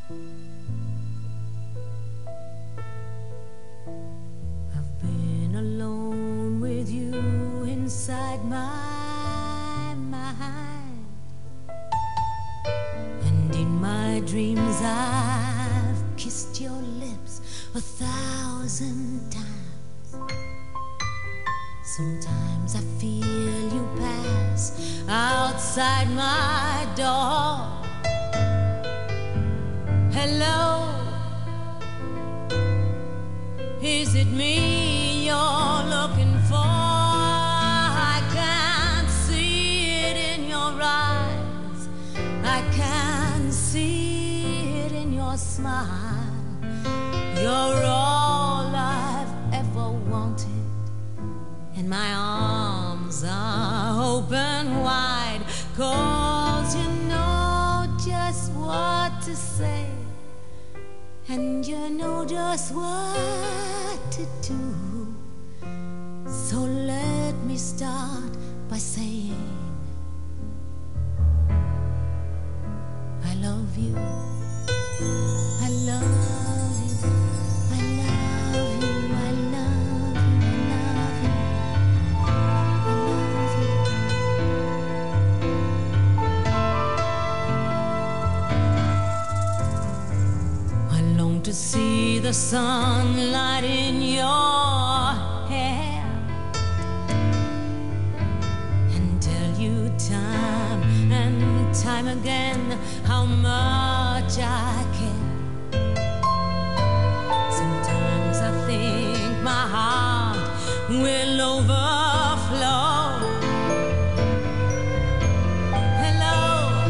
I've been alone with you inside my mind, and in my dreams I've kissed your lips 1,000 times. Sometimes I feel you pass outside my door. Hello, is it me you're looking for? I can't see it in your eyes, I can see it in your smile. You're all I've ever wanted, and my arms are open wide, 'cause you know just what to say, and you know just what to do. So let me start by saying I love you, I love you, I love you, I love you, I love you, I love you. I long to see the sunlight in your hair and tell you time and time again how much I care. Sometimes I think my heart will overflow. Hello,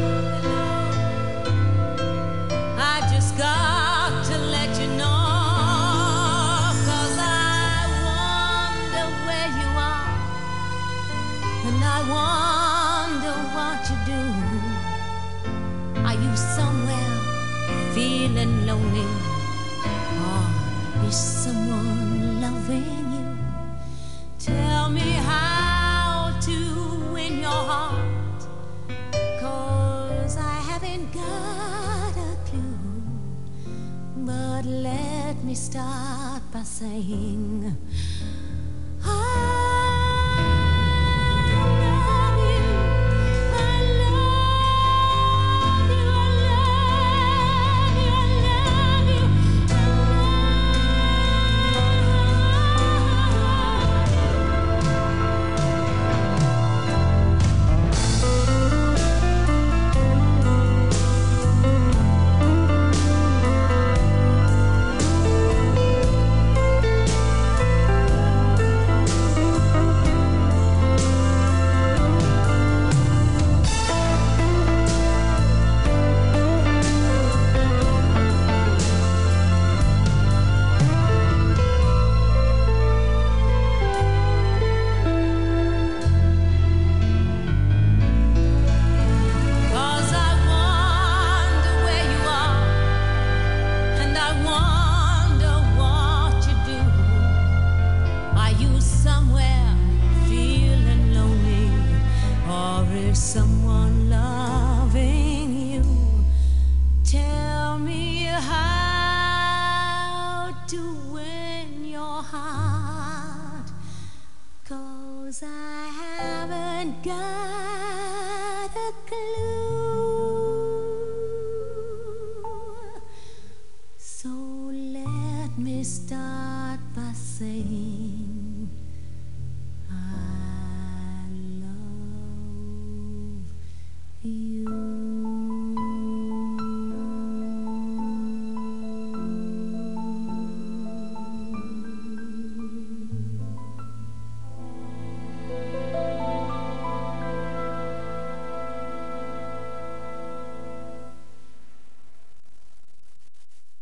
I just got to let you know, 'cause I wonder where you are, and I wonder what you do. Are you somewhere feeling lonely, or is someone loving you? Tell me how to win your heart, 'cause I haven't got a clue. But let me start by saying I love you, I love you, I love you, I love you, someone loving you. Tell me how to win your heart, 'cause I haven't got a clue. So let me start by saying